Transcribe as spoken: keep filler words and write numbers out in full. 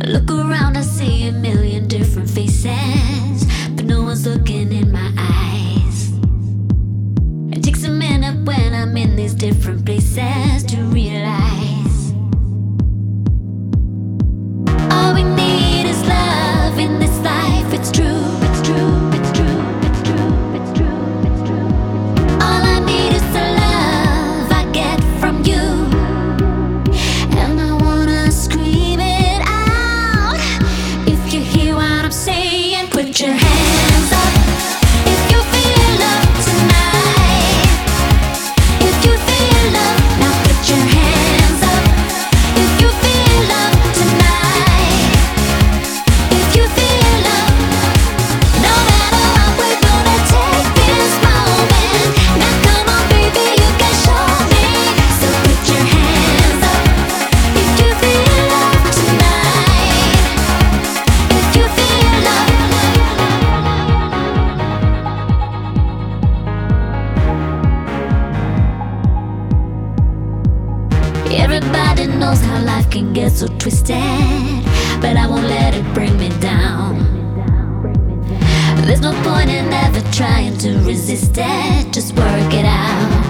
Look around, I see a million different faces, but no one's looking in my eyes. It takes a minute when I'm in these different places to realize all we need is love in this life. It's true, it's true, it's true, it's true, it's true, it's true. All I need is the love I get from you, and I wanna scream it out. If you hear what I'm saying, put your hands up. If you feel love tonight, if you feel love, now put your hands up. If you feel love tonight, if you feel love, no matter what, we're gonna take this moment. Now come on baby, you can show me. So put your hands up. If you feel love tonight, if you feel love. Everybody knows how life can get so twisted, but I won't let it bring me down. There's no point in ever trying to resist it, just work it out.